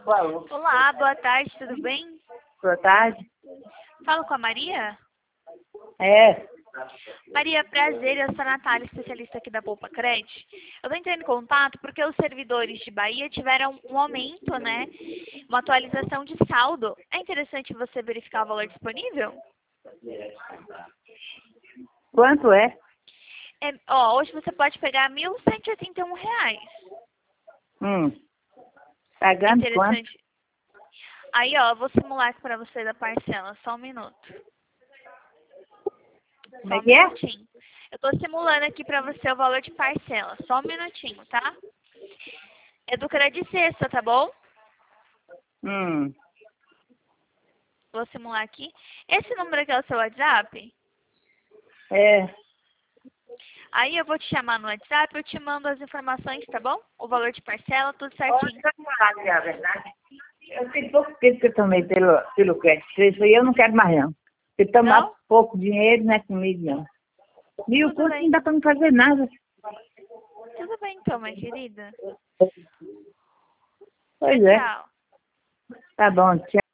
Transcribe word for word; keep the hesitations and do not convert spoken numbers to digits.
Falou. Olá, boa tarde, tudo bem? Boa tarde. Falo com a Maria? É. Maria, prazer, eu sou a Natália, especialista aqui da Poupa Cred. Eu estou entrando em contato porque os servidores de Bahia tiveram um aumento, né? Uma atualização de saldo. É interessante você verificar o valor disponível? Quanto é? É, ó, hoje você pode pegar mil cento e oitenta e um reais. Hum. É Pagando quanto? interessante. Aí, ó, eu vou simular aqui para você da parcela, só um minuto. Como Só é um que é? minutinho. Eu tô simulando aqui pra você o valor de parcela. Só um minutinho, tá? É do crédito sexta, tá bom? Hum. Vou simular aqui. Esse número aqui é o seu WhatsApp? É. Aí eu vou te chamar no WhatsApp, eu te mando as informações, tá bom? O valor de parcela, tudo certinho. Olha, falar que é a verdade. Eu tenho pouco tempo que eu tomei pelo, pelo crédito. Isso aí eu não quero mais não. Se tomar Não? pouco dinheiro, não é comigo não. Mil Tudo cursos bem. não dá pra não fazer nada. Tudo bem então, minha querida. Pois Tchau, é. tchau. Tá bom, tchau.